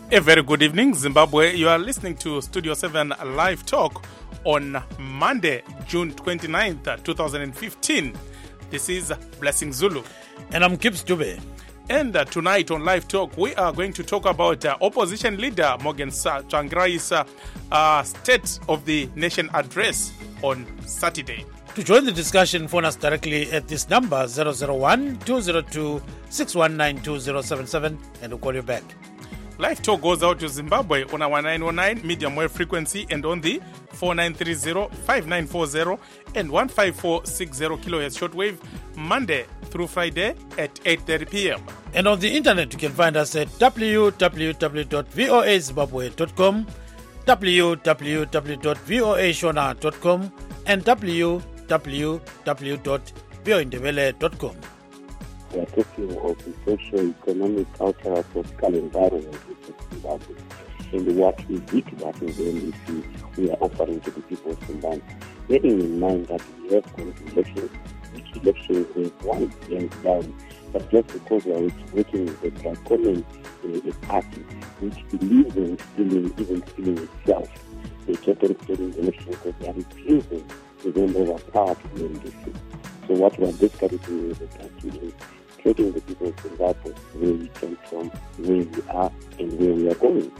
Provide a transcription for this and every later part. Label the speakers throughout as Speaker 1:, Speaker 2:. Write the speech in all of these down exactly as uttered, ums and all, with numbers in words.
Speaker 1: A very good evening, Zimbabwe. You are listening to Studio seven Live Talk on Monday, June twenty-ninth, twenty fifteen. This is Blessing Zulu.
Speaker 2: And I'm Gibbs Dube.
Speaker 1: And uh, tonight on Live Talk, we are going to talk about uh, opposition leader Morgan Tsvangirai's uh, uh, State of the Nation address on Saturday.
Speaker 2: To join the discussion, phone us directly at this number zero zero one, two zero two, six one nine two zero seven seven and we'll call you back.
Speaker 1: Live Talk goes out to Zimbabwe on our nine oh nine medium wave frequency and on the four nine three zero, five nine four zero and one five four six zero kilohertz shortwave Monday through Friday at eight thirty p.m.
Speaker 2: And on the internet, you can find us at w w w dot voa zimbabwe dot com, w w w dot voa shona dot com and w w w dot voindebele dot com.
Speaker 3: We are talking of the socio-economic, cultural, political environment in Zimbabwe and what is it that in the N D C we are offering to the people of Zimbabwe. Bearing in mind that we have gone to elections, which elections have won hands down, but just because we are working with a draconian uh, party which believes in stealing, even stealing itself, they kept on stealing the elections because they are refusing to hand over power to the N D C. So what we are basically doing is that taking the people of Zimbabwe where we came from, where we are, and where we are going.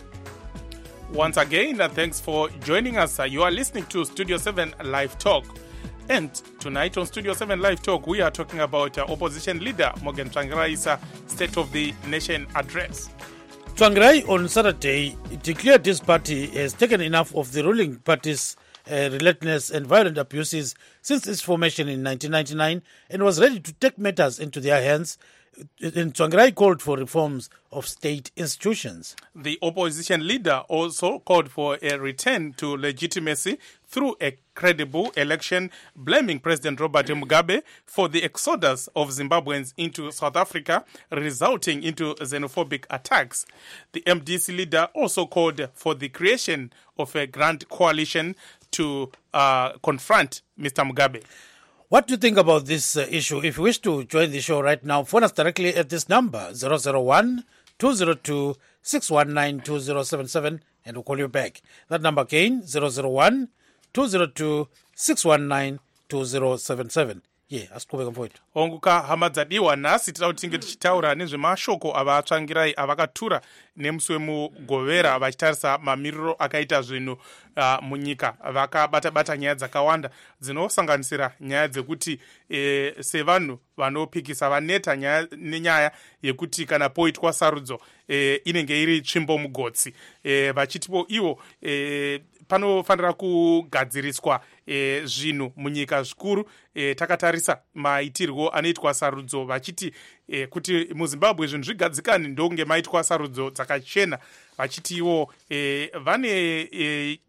Speaker 1: Once again, uh, thanks for joining us. Uh, you are listening to Studio seven Live Talk. And tonight on Studio seven Live Talk, we are talking about uh, opposition leader Morgan Tsvangirai's uh, State of the Nation address.
Speaker 2: Tsvangirai on Saturday declared his party has taken enough of the ruling party's Uh, relentless and violent abuses since its formation in nineteen ninety-nine and was ready to take matters into their hands. And Tsvangirai called for reforms of state institutions.
Speaker 1: The opposition leader also called for a return to legitimacy through a credible election, blaming President Robert Mugabe for the exodus of Zimbabweans into South Africa, resulting into xenophobic attacks. The M D C leader also called for the creation of a grand coalition to uh, confront Mister Mugabe.
Speaker 2: What do you think about this uh, issue? If you wish to join the show right now, phone us directly at this number, zero zero one, two zero two, six one nine two zero seven seven, and we'll call you back. That number again, zero zero one, two zero two, six one nine two zero seven seven. Yeah, asikubeka mfowethu.
Speaker 1: Onguka hama dzadiwa nasi tira kuti tinge tichitaura nezvemashoko ava Tsvangirai avakatura nemusi wemugovera vachitarisa mamiriro akaita zvinhu uh, munyika. Vakabata bata nyaya dzakawanda dzinosanganisira nyaya dzekuti e, sevanhu vanopikisa vaneta nyaya nenyaya yekuti kana poitwa sarudzo e, inenge iri tsvimbo mugotsi. E, vachitipo ivo e, panofanira kugadziriswa e, zvinhu munyika zvikuru. E, takatarisa maitirwo anoitwa sarudzo vachiti e, kuti muZimbabwe zvinhu zvigadzikane ndonge maitwa sarudzo dzakachena, vachitiwo e, vane e,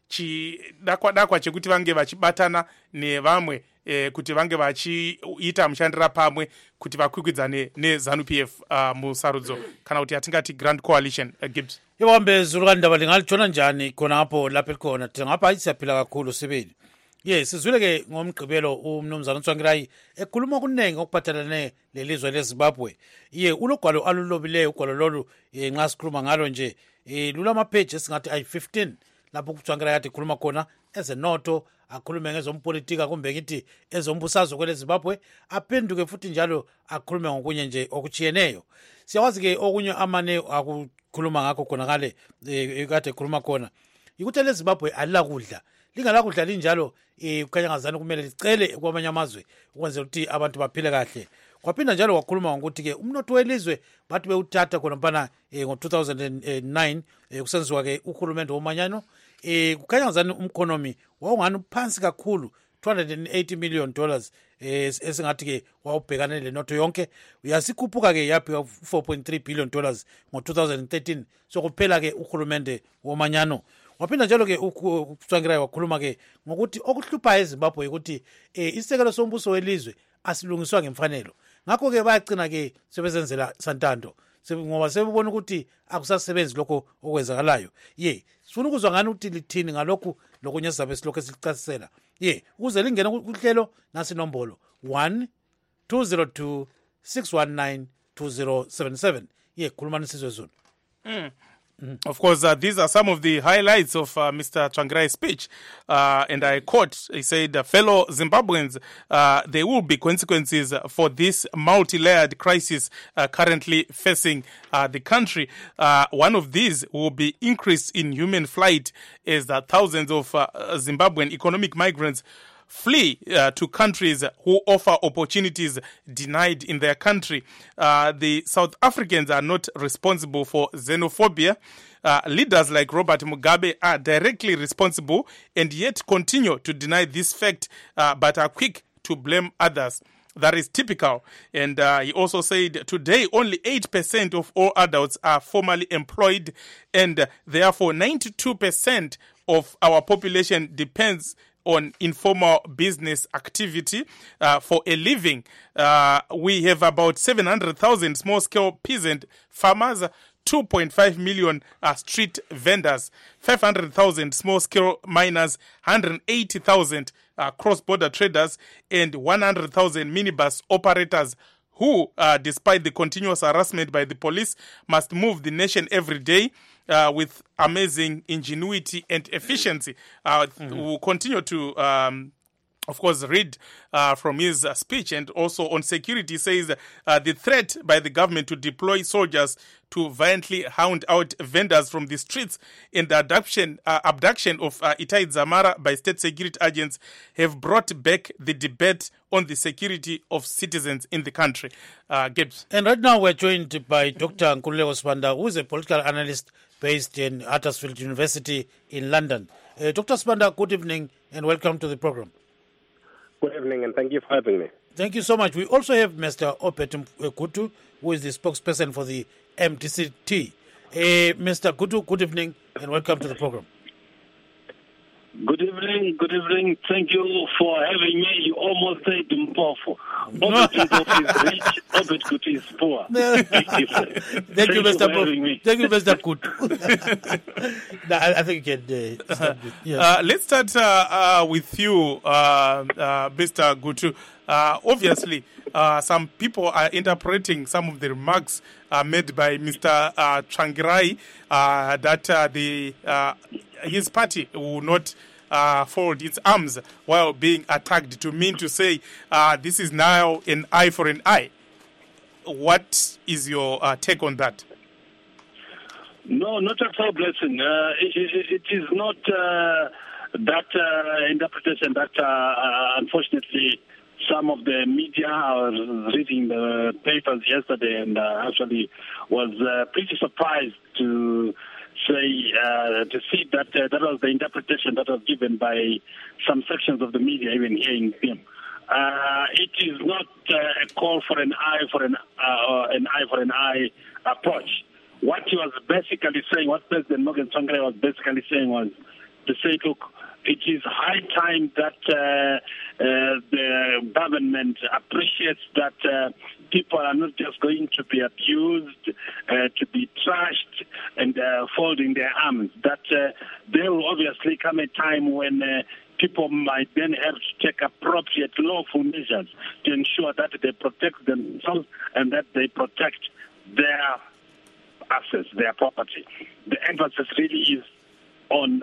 Speaker 1: chidakwa dakwa chekuti vange vachibatana nevamwe e, kuti vange vachiita mushandira pamwe kuti vakwikwidzane neZANU-P F uh, musarudzo kana kuti atingati grand coalition. uh, Gibbs
Speaker 2: iwambe zulu kandaba lingalitshona njani khona apho lapha elikhona thina ngapha isiyaphila kakhulu sibili. Ye sizwile ke ngomgqibelo umnumzana Tsvangirai ekhuluma kunenge okuphathelene lelizwe leZimbabwe. Ye ulogwalo alulobileyo ugwalo lolu nxa sikhuluma ngalo nje lula amapage esingathi ayi fifteen lapho uTsvangirai athi khuluma khona ezenoto, akhulume ngezompolitika kumbe ngithi ezombusazwe kwele Zimbabwe, aphenduke futhi njalo akhulume ngokunye nje okuchiyeneyo. Siyawazi ke okunye amane akukhuluma ngakho khona kale ekade khuluma khona ukuthi le Zimbabwe alilakudla, lingalakudla linjalo eh kukhanya ngazani kumele licele kwamanye amazwe ukwenza ukuthi abantu baphile kahle. Kwaphinda njalo wakhuluma ngokuthi ke umnotho welizwe bathi bewuthatha khona mpana eh, ngo two thousand nine eh, kusenziwa ke uhulumende womanyano eh kukhanya ngazani umkhonomi wawungani phansi kakhulu two hundred eighty million dollars eh esingathi ke wawubhekane lenotho yonke uyasikhuphuka ke yaphi four point three billion dollars ngo two thousand thirteen. So kuphela ke uhulumende womanyano. Waphinda njalo ke uTsvangirai wakhuluma ke ngokuthi okuhlupha eZimbabwe ukuthi eh isekelo sombuso welizwe asilungiswa ngemfanelo. Ngakho ke bayagcina ke sebezenzela santando ngoba sebebona ukuthi akusasebenzi lokho okwenzakalayo. Ye sifuna ukuzwa ngani ukuthi lithini ngalokhu lokunye sizabe silokho sichasisela. Ye ukuze lingena kuhlelo nasi nombolo one two zero two six one nine two zero seven seven. Ye khuluma nisizwe zona.
Speaker 1: Mm. Mm-hmm. Of course, uh, these are some of the highlights of uh, Mister Tsvangirai's speech. Uh, and I quote, he said, fellow Zimbabweans, uh, there will be consequences for this multi-layered crisis uh, currently facing uh, the country. Uh, one of these will be increase in human flight as uh, thousands of uh, Zimbabwean economic migrants flee uh, to countries who offer opportunities denied in their country. Uh, the South Africans are not responsible for xenophobia. Uh, leaders like Robert Mugabe are directly responsible and yet continue to deny this fact, uh, but are quick to blame others. That is typical. And uh, he also said, today only eight percent of all adults are formally employed, and uh, therefore ninety-two percent of our population depends on informal business activity uh, for a living. Uh, we have about seven hundred thousand small-scale peasant farmers, two point five million uh, street vendors, five hundred thousand small-scale miners, one hundred eighty thousand uh, cross-border traders, and one hundred thousand minibus operators who, uh, despite the continuous harassment by the police, must move the nation every day uh, with amazing ingenuity and efficiency. Uh, mm-hmm. We'll continue to, um, of course, read uh, from his uh, speech. And also on security, says uh, the threat by the government to deploy soldiers to violently hound out vendors from the streets and the abduction, uh, abduction of uh, Itai Dzamara by state security agents have brought back the debate on the security of citizens in the country. Uh, Gibbs.
Speaker 2: And right now we're joined by Doctor Nkululeko Sibanda, who is a political analyst based in Huddersfield University in London. Uh, Doctor Sibanda, good evening and welcome to the program.
Speaker 4: Good evening and thank you for having me.
Speaker 2: Thank you so much. We also have Mister Obed Gutu, who is the spokesperson for the M D C T. Uh, Mister Gutu, good evening and welcome to the program.
Speaker 5: Good evening, good evening. Thank you for having me. You almost said Mpofu. Obed is rich, Obed Gutu is poor.
Speaker 2: Thank you, Thank you Mister Gutu. Thank you, Mister Gutu. no, I, I think you can uh, start with, yeah.
Speaker 1: uh, let's start uh, uh, with you, uh, uh, Mister Gutu. Uh, obviously, uh, some people are interpreting some of the remarks uh, made by Mister Uh, Tsvangirai uh, that uh, the uh, his party will not uh, fold its arms while being attacked, to mean to say uh, this is now an eye for an eye. What is your uh, take on that?
Speaker 5: No, not at all, Blessing. Uh, it, it, it is not uh, that uh, interpretation that, uh, uh, unfortunately, some of the media, I was reading the papers yesterday and uh, actually was uh, pretty surprised to say, uh, to see that uh, that was the interpretation that was given by some sections of the media, even here in Pim. Uh, it is not uh, a call for an eye for an, uh, an eye for an eye approach. What he was basically saying, what President Morgan Tsvangirai was basically saying was to say, look, it is high time that uh, uh, the government appreciates that uh, people are not just going to be abused, uh, to be trashed and uh, folding their arms. That uh, there will obviously come a time when uh, people might then have to take appropriate lawful measures to ensure that they protect themselves and that they protect their assets, their property. The emphasis really is on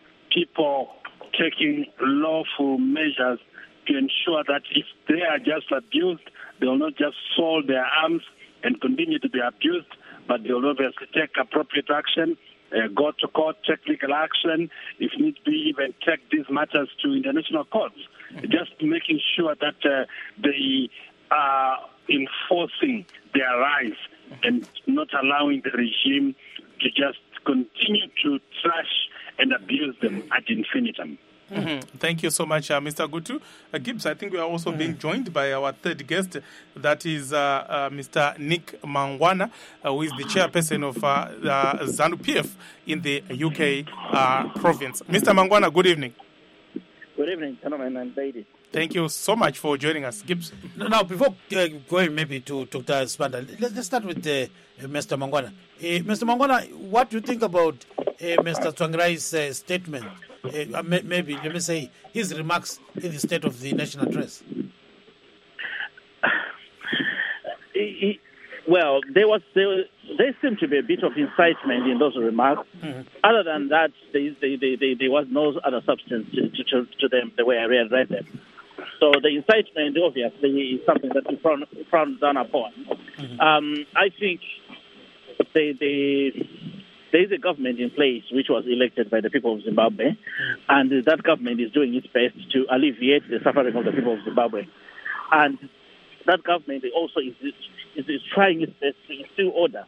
Speaker 5: people taking lawful measures to ensure that if they are just abused, they will not just fold their arms and continue to be abused, but they will obviously take appropriate action, uh, go to court, take legal action, if need be, even take these matters to international courts, mm-hmm. just making sure that uh, they are enforcing their rights and not allowing the regime to just continue to trash and abuse them ad infinitum.
Speaker 1: Mm-hmm. Thank you so much, uh, Mister Gutu. Uh, Gibbs, I think we are also mm-hmm. being joined by our third guest, that is uh, uh, Mister Nick Mangwana, uh, who is the chairperson of uh, uh, ZANU-P F in the U K uh, province. Mister Mangwana, good evening.
Speaker 6: Good evening, gentlemen and ladies.
Speaker 1: Thank you so much for joining us, Gibbs.
Speaker 2: Now, before uh, going maybe to Doctor Sibanda, let's start with uh, Mister Mangwana. Uh, Mister Mangwana, what do you think about uh, Mister Tsvangirai's uh, statement? Uh, maybe, let me say, his remarks in the State of the Nation address.
Speaker 6: he, he, well, there was, there was there seemed to be a bit of incitement in those remarks. Mm-hmm. Other than that, there, there, there, there was no other substance to, to, to them the way I read, read them. So the incitement, obviously, is something that we frown, frown down upon. Mm-hmm. Um, I think the, the, there is a government in place which was elected by the people of Zimbabwe, mm-hmm. and that government is doing its best to alleviate the suffering of the people of Zimbabwe. And that government also is, is, is trying its best to instill order.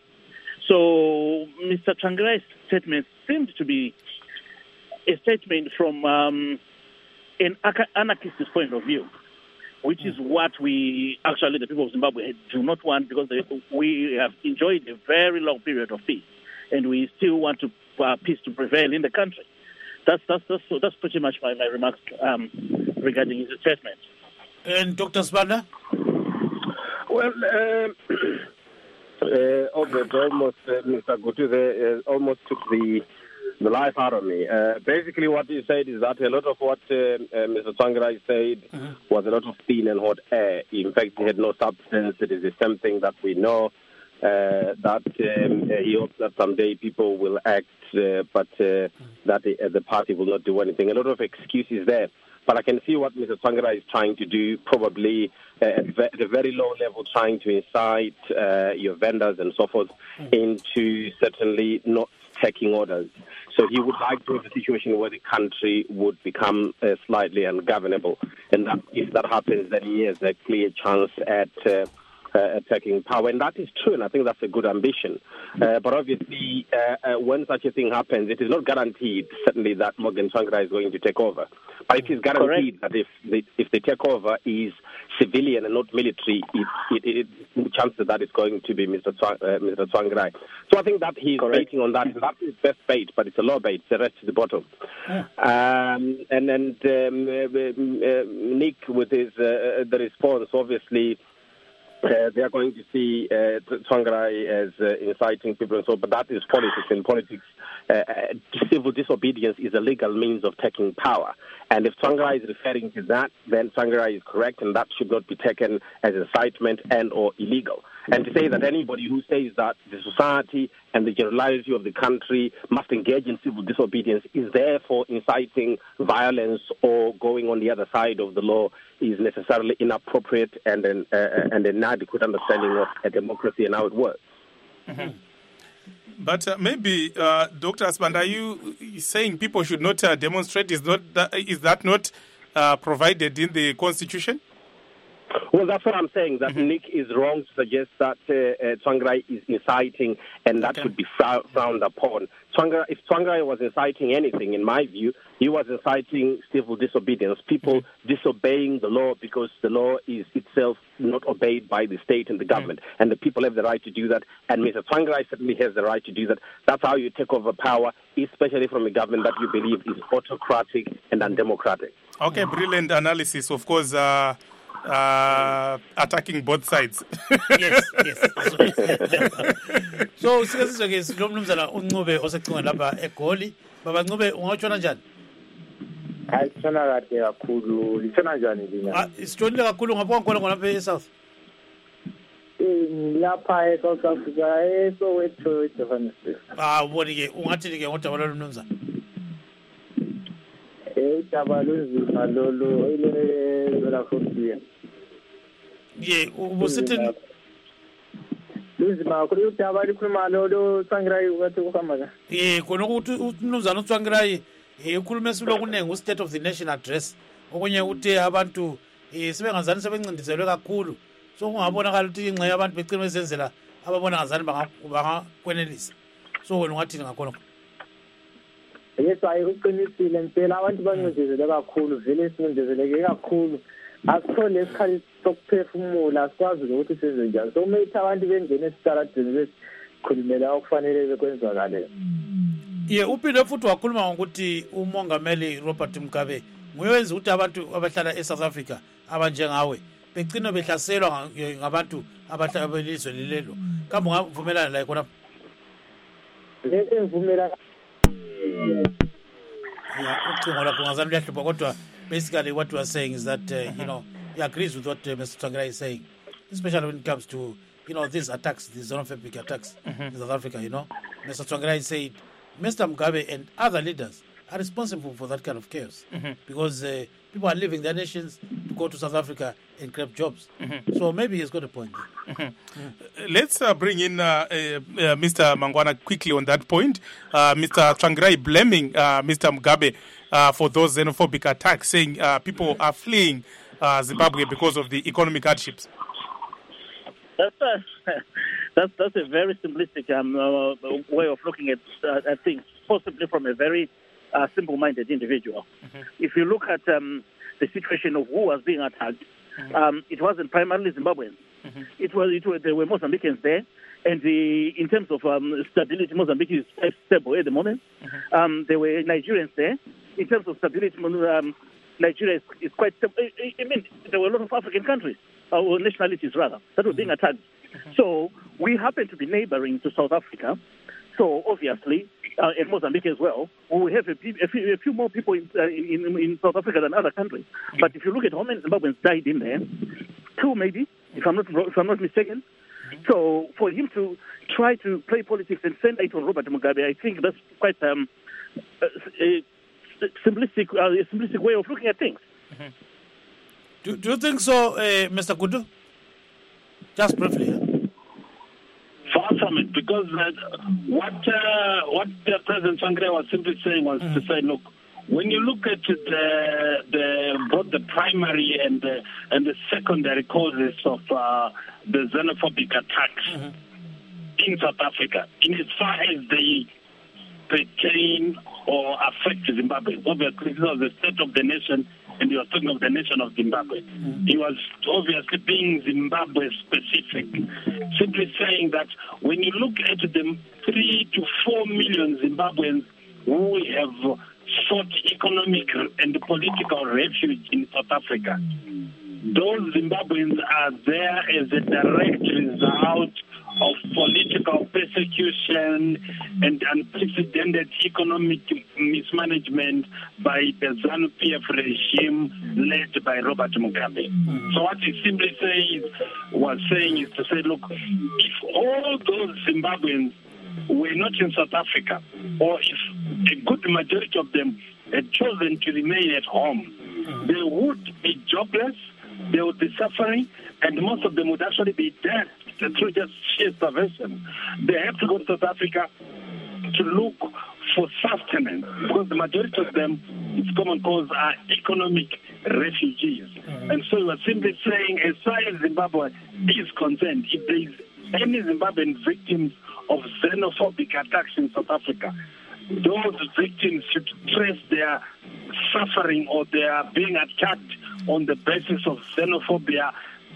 Speaker 6: So Mister Tsvangirai's statement seemed to be a statement from um, an anarchist point of view, which is what we, actually, the people of Zimbabwe do not want, because they, we have enjoyed a very long period of peace, and we still want to, uh, peace to prevail in the country. That's that's that's, that's pretty much my, my remarks um, regarding his statement.
Speaker 2: And Doctor Sibanda?
Speaker 4: Well, um, uh, Albert almost, uh, Mister Gutu there, uh, almost took the the life out of me. Uh, basically, what he said is that a lot of what uh, uh, Mister Tsvangirai said mm-hmm. was a lot of thin and hot air. In fact, he had no substance. It is the same thing that we know, uh, that um, uh, he hopes that someday people will act, uh, but uh, that the, uh, the party will not do anything. A lot of excuses there. But I can see what Mister Tsvangirai is trying to do, probably uh, at a very low level, trying to incite uh, your vendors and so forth into certainly not taking orders. So he would like to have a situation where the country would become uh, slightly ungovernable. And that, if that happens, then he has a clear chance at uh, uh, taking power. And that is true, and I think that's a good ambition. Uh, but obviously, uh, uh, when such a thing happens, it is not guaranteed, certainly, that Morgan Tsvangirai is going to take over. But it is guaranteed Correct. that if the, if the takeover is civilian and not military, it, it, it, chances that it's going to be Mister Tsvang, uh, Mister Tsvangirai. So I think that he's Correct. baiting on that. That is best bait, but it's a low bait. The rest is the bottom. Yeah. Um, and then um, uh, uh, Nick, with his uh, the response, obviously. Uh, they are going to see uh, Tsvangirai as uh, inciting people and so, but that is politics. In politics, uh, uh, civil disobedience is a legal means of taking power. And if Tsvangirai is referring to that, then Tsvangirai is correct, and that should not be taken as incitement and or illegal. And to say that anybody who says that the society and the generality of the country must engage in civil disobedience is therefore inciting violence or going on the other side of the law is necessarily inappropriate and an, uh, and an inadequate understanding of a democracy and how it works.
Speaker 1: Mm-hmm. But uh, maybe, uh, Doctor Sibanda, are you saying people should not uh, demonstrate? Is, not that, is that not uh, provided in the Constitution?
Speaker 4: Well, that's what I'm saying, that mm-hmm. Nick is wrong to suggest that uh, uh, Tsvangirai is inciting and that okay. should be frow- frowned upon. Tsvangirai, if Tsvangirai was inciting anything, in my view, he was inciting civil disobedience, people mm-hmm. disobeying the law because the law is itself not obeyed by the state and the government, mm-hmm. and the people have the right to do that, and Mister Tsvangirai certainly has the right to do that. That's how you take over power, especially from a government that you believe is autocratic and undemocratic.
Speaker 1: Okay, brilliant analysis. Of course, uh, Uh, attacking both sides.
Speaker 2: Yes, yes. So sikesizwe ke lo mnumzana uNcube osecinga lapha eGoli. Baba Ncube ungawutshona njani?
Speaker 6: Hayi tsona kade kakhulu. Lithona njani lina?
Speaker 2: Ah, isitshonile kakhulu ngapha ngona ngona lapha eSouth.
Speaker 6: Eh lapha eSouth Africa eso wethu eJohannesburg.
Speaker 2: Ah, uboni ke ungathi ke ngodaba lo mnumzana.
Speaker 6: Eh daba lonzima lolo ile la frontier.
Speaker 2: Yeah, ubusithi
Speaker 6: Luzima kuri udaba likhuluma lo Tsvangirai ukathi uhamba ka.
Speaker 2: Eh khona ukuthi umnumzana uTsvangirai eh ukhuluma esilo kunenge u-State of the Nation address. Okunye uthi abantu eh sebengazani sebencindiselwe kakhulu. So kungabonakala ukuthi ingxe yabantu becina besenzela ababona ngazani bangakwenelisa. So wena ungathi ngakhona.
Speaker 6: Yes, ayikuqinisile impela abantu bancindezele kakhulu vele sincindezele kakhulu. Asithole isikhathi sokuphefumula asikwazi ukuthi senze njani. So kumele abantu bengene esitaradini besikhulumela okufanele bekwenzakale.
Speaker 2: Ye uphinde futhi wakhuluma ngokuthi umongameli Robert Mugabe nguyenza ukuthi abantu abahlala eSouth Africa abanjengawe begcina behlaselwa ngabantu abahlala belizwe lelo. Kambe ungavumelana la khona?
Speaker 6: Lento ngivumela.
Speaker 2: Yeah, ucingo lapho ngazami liyahlupha kodwa basically what we are saying is that uh, you know he agrees with what uh, Mister Tsvangirai is saying, especially when it comes to you know, these attacks, these xenophobic attacks mm-hmm. in South Africa, you know. Mister Tsvangirai said Mister Mugabe and other leaders are responsible for that kind of chaos mm-hmm. because uh, people are leaving their nations to go to South Africa and grab jobs. Mm-hmm. So maybe he's got a point there. Mm-hmm.
Speaker 1: Mm-hmm. Let's uh, bring in uh, uh, uh, Mister Mangwana quickly on that point. Uh, Mister Tsvangirai blaming uh, Mister Mugabe uh, for those xenophobic attacks, saying uh, people are fleeing uh, Zimbabwe because of the economic hardships.
Speaker 6: That's a, that's, that's a very simplistic um, uh, way of looking at, uh, at things, possibly from a very uh, simple-minded individual. Mm-hmm. If you look at um, the situation of who was being attacked, mm-hmm. um, it wasn't primarily Zimbabweans. Mm-hmm. It was, it was there were Mozambicans there, and the, in terms of um, stability, Mozambique is quite stable at the moment. Mm-hmm. Um, there were Nigerians there. In terms of stability, um, Nigeria is, is quite stable. I, I mean, there were a lot of African countries. Or nationalities, rather, that were being attacked. Mm-hmm. So we happen to be neighboring to South Africa. So obviously, uh, and Mozambique as well, we have a, a, few, a few more people in, uh, in, in South Africa than other countries. Mm-hmm. But if you look at how many Zimbabweans died in there, two maybe, if I'm not if I'm not mistaken. Mm-hmm. So for him to try to play politics and send it on Robert Mugabe, I think that's quite um, a, a simplistic, uh, a simplistic way of looking at things.
Speaker 2: Mm-hmm. Do, do you think so, uh, Mister Kudu? Just briefly.
Speaker 5: Far from it, because uh, what uh, what uh, President Tsvangirai was simply saying was mm-hmm. to say, look, when you look at the the both the primary and the and the secondary causes of uh, the xenophobic attacks mm-hmm. in South Africa, in as far as they pertain or affect Zimbabwe, obviously this was the state of the nation. And he was talking of the nation of Zimbabwe. Mm-hmm. He was obviously being Zimbabwe specific, simply saying that when you look at the three to four million Zimbabweans who have sought economic and political refuge in South Africa, those Zimbabweans are there as a direct result of political persecution and unprecedented economic mismanagement by the ZANU-P F regime led by Robert Mugabe. Mm-hmm. So what he simply says, was saying is to say, look, if all those Zimbabweans were not in South Africa, or if a good majority of them had chosen to remain at home, mm-hmm. they would be jobless, they would be suffering, and most of them would actually be dead through just sheer starvation. They have to go to South Africa to look for sustenance, because the majority of them, it's common cause, are economic refugees. Mm-hmm. And so we are simply saying, as far as Zimbabwe is concerned, if there is any Zimbabwean victims of xenophobic attacks in South Africa, those victims should trace their suffering or their being attacked on the basis of xenophobia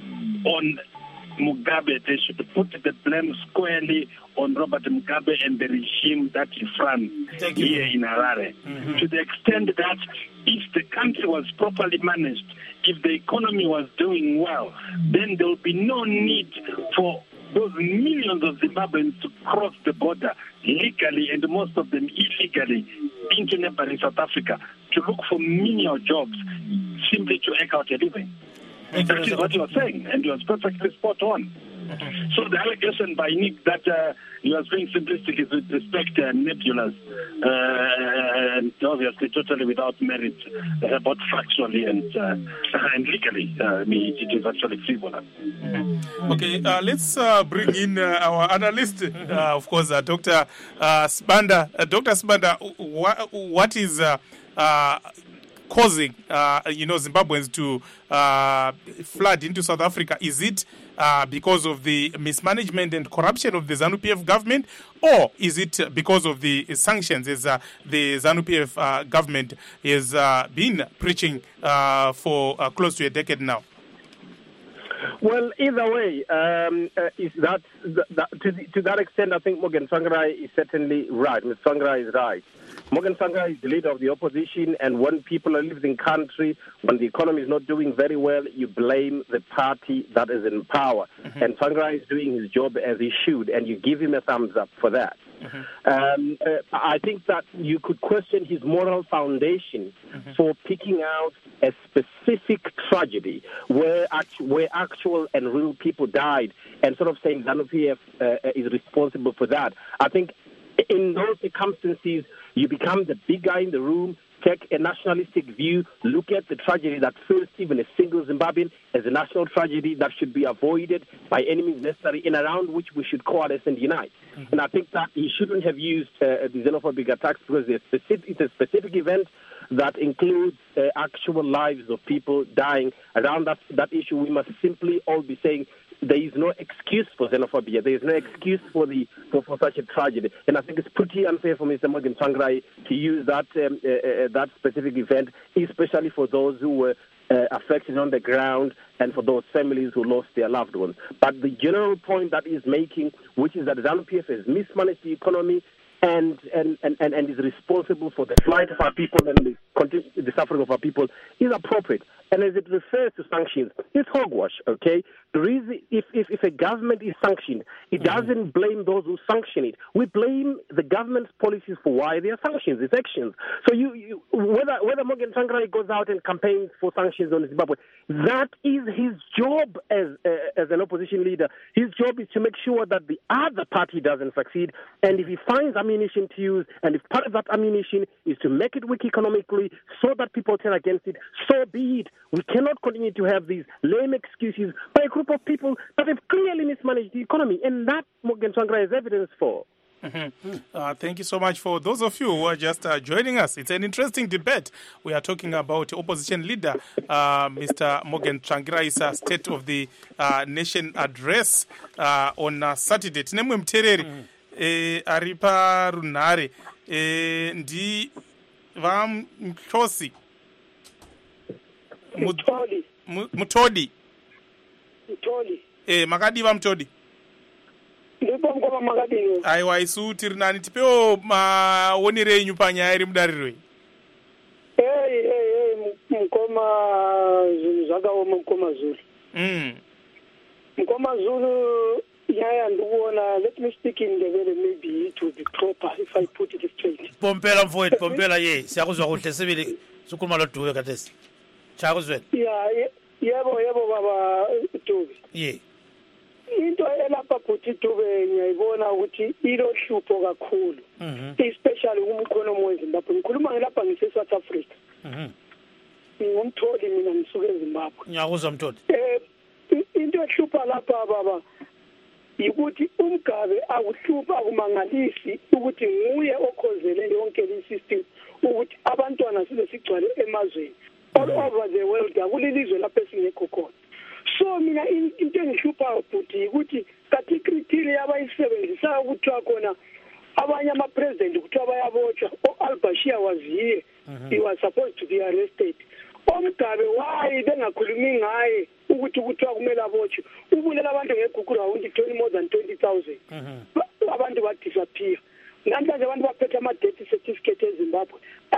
Speaker 5: on Mugabe. They should put the blame squarely on Robert Mugabe and the regime that he runs here in Harare. Mm-hmm. To the extent that if the country was properly managed, if the economy was doing well, then there would be no need for those millions of Zimbabweans to cross the border legally and most of them illegally into neighboring South Africa to look for menial jobs simply to eke out a living. And that is what he was saying, and he was perfectly spot on. Mm-hmm. So the allegation by Nick that uh, he was being simplistic is with respect uh, nebulous uh, and obviously totally without merit, uh, both factually and uh, and legally. Uh, I mean, it is actually frivolous.
Speaker 1: Mm-hmm. Okay, uh, let's uh, bring in uh, our analyst, uh, of course, uh, Doctor Uh, Sibanda. Uh, Doctor Sibanda, wh- what is uh, uh, causing, uh, you know, Zimbabweans to uh, flood into South Africa? Is it uh, because of the mismanagement and corruption of the ZANU-P F government, or is it because of the sanctions as uh, the ZANU-P F uh, government has uh, been preaching uh, for uh, close to a decade now?
Speaker 4: Well, either way, um, uh, is that, that to, the, to that extent, I think Morgan Tsvangirai is certainly right. Mister Tsvangirai is right. Morgan Tsvangirai is the leader of the opposition, and when people are living in country, when the economy is not doing very well, you blame the party that is in power. Mm-hmm. And Tsvangirai is doing his job as he should, and you give him a thumbs up for that. Mm-hmm. Um, uh, I think that you could question his moral foundation mm-hmm. for picking out a specific tragedy where, actu- where actual and real people died and sort of saying ZANU-P F uh, is responsible for that. I think in those circumstances, you become the big guy in the room, take a nationalistic view, look at the tragedy that faced even a single Zimbabwean as a national tragedy that should be avoided by any means necessary, and around which we should coalesce and unite. Mm-hmm. And I think that he shouldn't have used uh, the xenophobic attacks because specific, it's a specific event that includes uh, actual lives of people dying. Around that, that issue, we must simply all be saying there is no excuse for xenophobia. There is no excuse for the for, for such a tragedy. And I think it's pretty unfair for Mister Morgan Tsvangirai to use that um, uh, uh, that specific event, especially for those who were uh, affected on the ground and for those families who lost their loved ones. But the general point that he's making, which is that ZANU-P F has mismanaged the economy and and, and, and, and is responsible for the flight of our people and the, the suffering of our people, is appropriate. And as it refers to sanctions, it's hogwash, okay? The reason, if, if, if a government is sanctioned, it doesn't blame those who sanction it. We blame the government's policies for why they are sanctions, its actions. So you, you whether whether Morgan Tsvangirai goes out and campaigns for sanctions on Zimbabwe, that is his job as uh, as an opposition leader. His job is to make sure that the other party doesn't succeed. And if he finds ammunition to use, and if part of that ammunition is to make it weak economically so that people turn against it, so be it. We cannot continue to have these lame excuses by a group of people that have clearly mismanaged the economy, and that Morgan Tsvangirai has evidence for.
Speaker 1: Mm-hmm. Uh, thank you so much for those of you who are just uh, joining us. It's an interesting debate. We are talking about opposition leader uh, Mister Morgan Tsvangirai's uh, State of the uh, Nation address uh, on uh, Saturday. Tinemwe mtereri mm. eh, ari parunhare eh, ndi vamhlosi
Speaker 7: Mutodi.
Speaker 1: Mutodi.
Speaker 7: Mutodi.
Speaker 1: Eh, makadiva Mutodi.
Speaker 7: Ndipo mkoma makadini.
Speaker 1: Aiwa isu tiri nani tipewo maonere enyu panyaya iri mudariro iyi.
Speaker 7: Hey, hey, hey, mkoma zvinhu zvakaoma mkoma Zulu.
Speaker 1: Mm.
Speaker 7: Mkoma Zulu nyaya ndikuona, let me speak in the way maybe it would be proper if I put it straight.
Speaker 2: Pompela mfowethu, pompela ye, siyakuzwa kuhle sibili sukhuluma loduwe kathesi. Chakuzwela.
Speaker 7: Yeah, yebo yebo baba Dube.
Speaker 2: Yeah.
Speaker 7: Into elapha futhi Dube ngiyayibona ukuthi ilo hlupho kakhulu.
Speaker 2: Mhm.
Speaker 7: Especially umkhonomo weZimbabwe. Ngikhuluma ngelapha ngise South Africa.
Speaker 2: Mhm.
Speaker 7: Ngumtholi mina ngisuke eZimbabwe.
Speaker 2: Ngiyakuzwa Mtholi.
Speaker 7: Eh into ehlupha lapha baba ukuthi umgabe akuhlupha akumangalisi ukuthi nguye okhozele yonke le system ukuthi abantwana sibe sigcwale emazweni. All over the world akulilizwe lapho esingekho khona. So mina into engihlupha futhi ukuthi kathi criteria abayisebenzisayo ukuthiwa khona abanye ama president kuthiwa bayabotshwa. Al-Bashir was here. He was supposed to be arrested. Omgabe why bengakhulumi ngaye ukuthi kuthiwa kumele abotshwe. Ubulela abantu ngeGugurawundi around more than twenty thousand. Abantu ba disappear. Namhlanje abantu baphethe ama-death certificate eZimbabwe.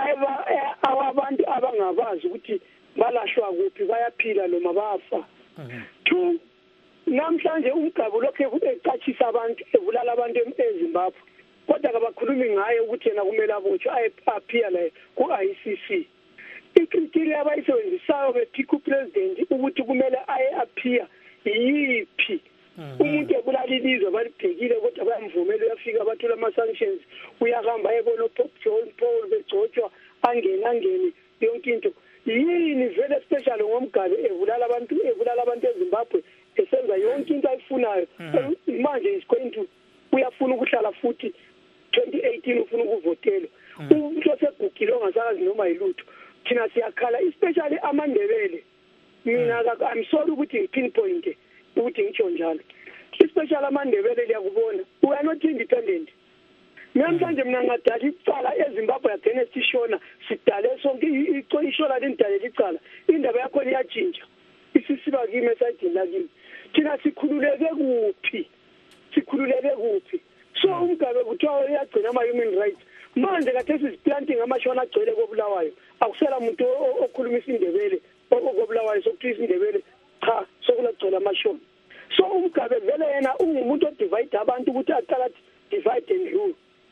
Speaker 7: Abantu abangabazi ukuthi balashwa kuphi bayaphila noma bafa. Two, namhlanje umgabu lokho ecachisa abantu evulala abantu eZimbabwe. Kodwa kabakhulumi ngaye ukuthi yena kumele abotshwe ayephia la ku-I C C. Icriteria abayisebenzisayo bephika upresident ukuthi kumele aye aphia yiphi. Umuntu ebulala ilizwe balibhekile kodwa bayamvumela uyafika abathula ama-sanctions uyahamba ebona John Paul begcotshwa angene angene yonke into yini vele special ngomgabe evulala abantu evulala abantu eZimbabwe esenza yonke into ayifunayo manje is going to uyafuna ukuhlala futhi twenty eighteen ufuna ukuvotela umuntu osegugile ongasakazi noma yilutho thina siyakhala especially amandebele mina I'm sorry ukuthi ngipinpoint ukuthi ngitsho njalo especially amandebele liyakubona we are not independent. Namhlanje mina ngadala icala eZimbabwe yagcine sishona sidale sonke ishona lendalela icala indaba yakho iyatshintsha isisiba kimi esayidini lakini thina sikhululeke kuphi sikhululeke kuphi so umgabe kuthiwa uyagcina ama-human rights manje kade siziplanting amashona agcwele kobulawayo akusela muntu okhuluma isindebele okobulawayo sokuthiwa isindebele cha sokulagcwele amashona so umgabe vele yena ungumuntu odivide abantu ukuthi aqala divide and rule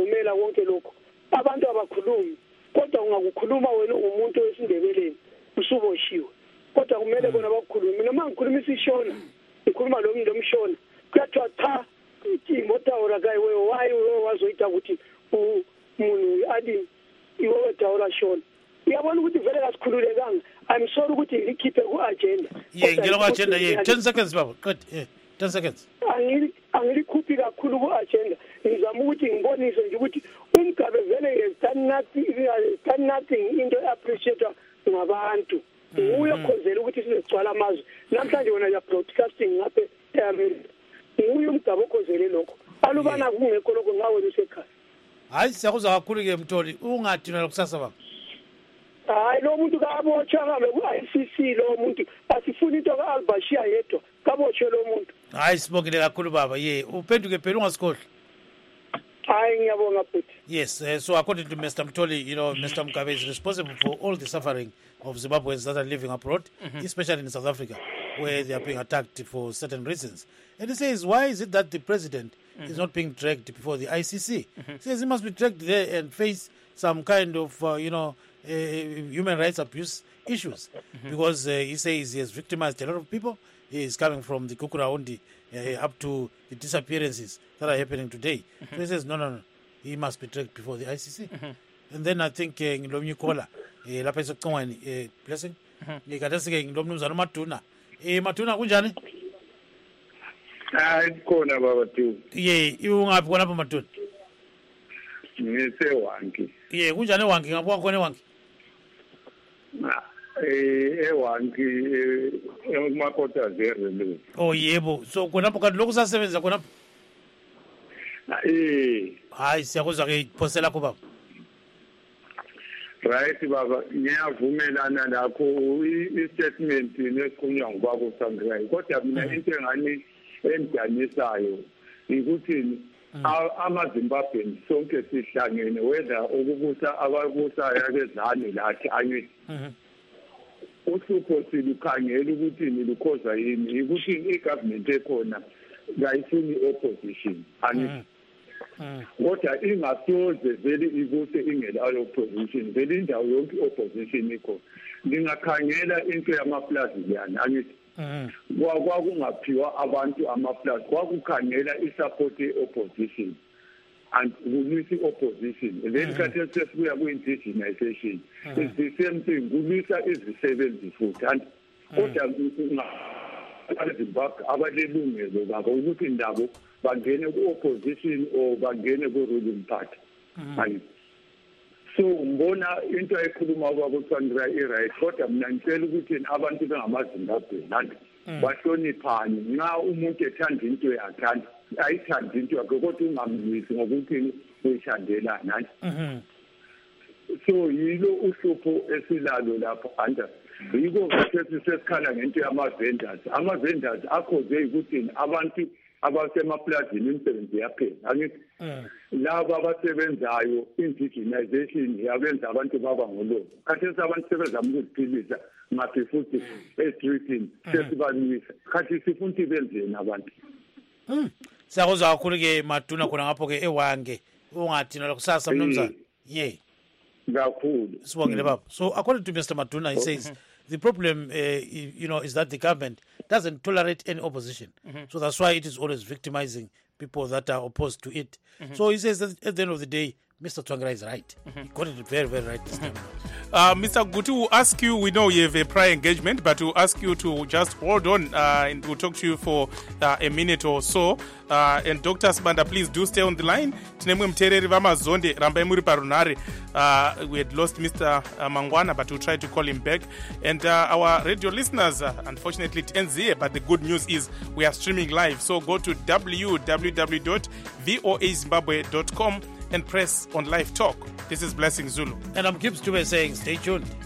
Speaker 7: ngiyakuvumela konke lokho abantu abakhulumi kodwa ungakukhuluma wena umuntu wesindebeleni usuboshiwe kodwa kumele bona bakukhulume noma ngikhuluma isishona ngikhuluma lo muntu omshona kuyathiwa cha imotawura kayi wewe wayi wazoyita ukuthi umuntu adi iwe wetawura shona uyabona ukuthi vele kasikhululekanga I'm sorry ukuthi ngikhiphe ku-agenda
Speaker 2: ye ngilo ku-agenda ye ten seconds baba good yeah ten seconds
Speaker 7: angilikhuphi kakhulu ku-agenda ngizama ukuthi ngibonise nje ukuthi umgabe vele has nothing into e-appreciatwa ngabantu nguye okhonzela ukuthi sizegcwala amazwe namhlanje wona ya-broadcasting ngaphe e-America nguye umgabe okhonzele lokho alubana kungekho lokho ngawe lusekhaya
Speaker 2: hayi siyakuzwa kakhulu-ke Mtholi ungadinela kusasa baba
Speaker 7: hayi lo muntu kabotshwa ngabe ku-I C C lo muntu asifuni into ka-Albashir yedwa kabotshwe lo muntu
Speaker 2: hayi sibongile kakhulu baba ye uphenduke phela ungasikhohlwa
Speaker 7: hayi ngiyabonga futhi
Speaker 2: yes uh, so according to Mister Mtholi, you know, Mister Mugabe is responsible for all the suffering of Zimbabweans that are living abroad, mm-hmm. especially in South Africa, where they are being attacked for certain reasons. And he says, why is it that the president mm-hmm. is not being dragged before the I C C? Mm-hmm. He says he must be dragged there and face some kind of, uh, you know, uh, human rights abuse issues. Mm-hmm. Because uh, he says he has victimized a lot of people. He is coming from the Kukuraundi uh, up to the disappearances that are happening today. Mm-hmm. So he says, no, no, no, he must be dragged before the I C C. Mm-hmm. And then I think ngilomnye kola eh lapha esicongweni eh blessing ngikadasike ngilomnumzana uMaduna eh Maduna kunjani
Speaker 8: hayi khona baba tu
Speaker 2: ye ungaphi khona lapha Maduna
Speaker 8: ngisewangi
Speaker 2: ye kunjani ewangi ngabuka khona ewangi
Speaker 8: eh ewangi emakota zero lo
Speaker 2: oh yebo so khona lapho kanti lokhu sasebenza khona
Speaker 8: eh
Speaker 2: hayi siyakuzwa ke iphosela ko baba
Speaker 8: right baba ngiyavumelana lakho i-statement nesiqunywa ngubaba uSangrai kodwa mina into engani endanisayo ukuthi amaZimbabweans sonke sihlangene whether ukubusa ababusayo akezani lathi ayithi uhlupho silukhangela ukuthi nilukhoza yini ukuthi i-government ekhona ngayifuni opposition ani kodwa ingasoze vele ikuse ingelayo opposition vele indawo yonke opposition ikho ningakhangela into yamaplazi liyana angithi kwakungaphiwa abantu amaplazi kwakukhangela isupport ye-opposition and kulwisa i-opposition then kathi sesibuya ku-indigenization it's the same thing kulwisa izisebenzi futhi and kodwa abaZimbabwe abalelungelo babo ukuthi ndabo bangene ku-opposition or bangene ku-ruling party hayi so ngibona into ekhuluma kwabo Sandra i-right kodwa mina ngicela ukuthi abantu bengamaZimbabwe nanti bahloniphane nxa umuntu ethanda into yathanda ayithanda into yakhe kodwa ungamlwisi ngokuthi uyithandela nanti so yilo uhlupho esilalo lapho anda yiko ukuthi sesikhala ngento yama-vendors ama-vendors akhoze ukuthi abantu abasemaplazini imisebenzi yaphela angithi laba abasebenzayo indigenization yabenza abantu baba ngolobo khathesi abantu sebezama ukuziphilisa ngaphi futhi e-streetini sesibalwisa khathi sifuna ukuthi benzeni abantu
Speaker 2: siyakuzwa kakhulu-ke Maduna khona ngapho-ke ewange ungathina kusasa mnumzana ye
Speaker 8: kakhulu
Speaker 2: sibongile baba so according to Mister Maduna he says the problem uh, you know is that the government doesn't tolerate any opposition mm-hmm. so that's why it is always victimizing people that are opposed to it mm-hmm. so he says that at the end of the day Mister Tsvangirai is right. Mm-hmm. He got it very, very right this time.
Speaker 1: Uh, Mister Guti, we'll ask you, we know you have a prior engagement, but we'll ask you to just hold on uh, and we'll talk to you for uh, a minute or so. Uh, and Doctor Sibanda, please do stay on the line. Tinemwe mtereri vamazonde rambai muri parunare. Uh, we had lost Mister Mangwana, but we'll try to call him back. And uh, our radio listeners, uh, unfortunately it ends here, but the good news is we are streaming live. So go to w w w dot voa zimbabwe dot com and press on live talk. This is Blessing Zulu.
Speaker 2: And I'm Gibbs Dube saying stay tuned.